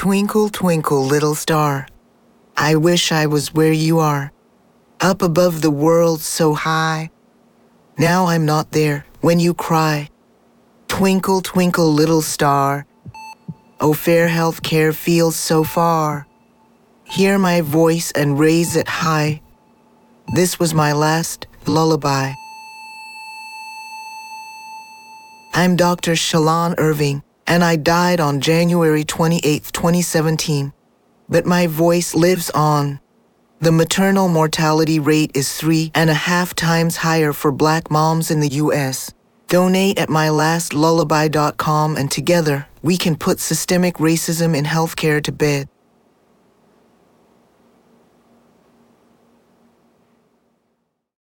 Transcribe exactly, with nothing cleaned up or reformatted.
Twinkle, twinkle, little star, I wish I was where you are, up above the world so high. Now I'm not there when you cry. Twinkle, twinkle, little star, oh, fair health care feels so far. Hear my voice and raise it high. This was my last lullaby. I'm Doctor Shalon Irving, and I died on January twenty-eighth, twenty seventeen. But my voice lives on. The maternal mortality rate is three and a half times higher for black moms in the U S. Donate at my last lullaby dot com, and together we can put systemic racism in healthcare to bed.